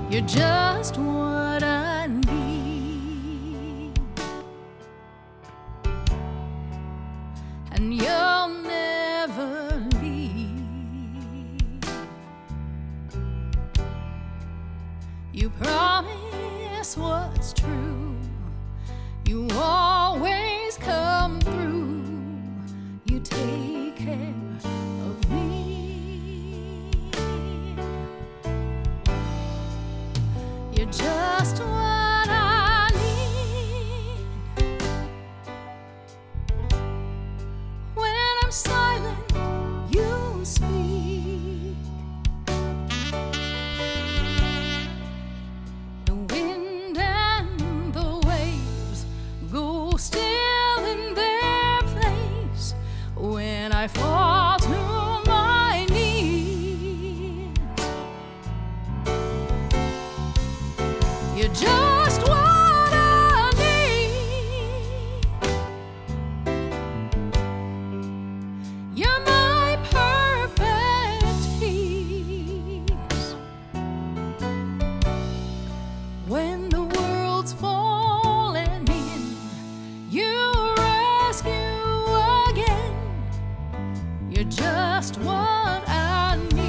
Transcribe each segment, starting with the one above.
You're just what I need, and you'll never leave. You promise what's true, you always come through, you take care of me. You're just what I need. When I'm silent, you speak. The wind and the waves go still in their place when I fall to my knees. You're just what I need. You're my perfect peace. When the world's falling in, you rescue again. You're just what I need.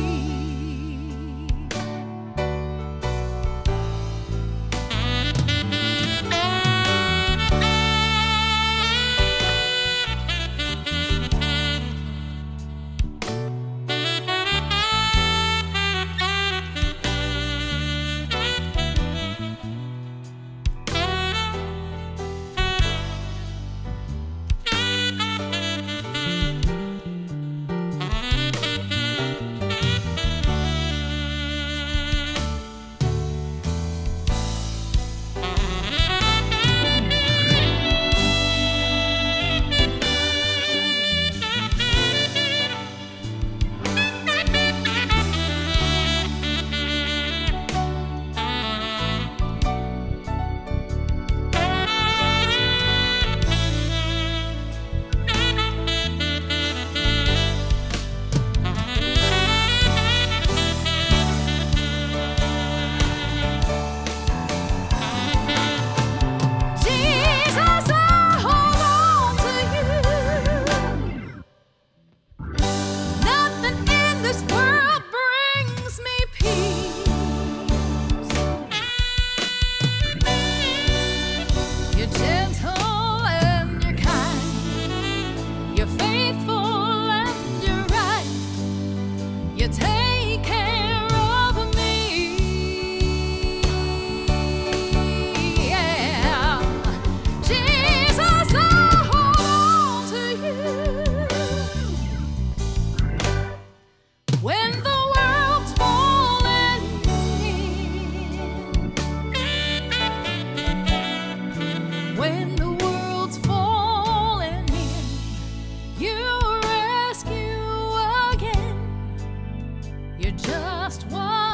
You take care of me, yeah. Jesus, I hold on to you. When the world's falling in, when the world's falling in, you rescue again. You're just one.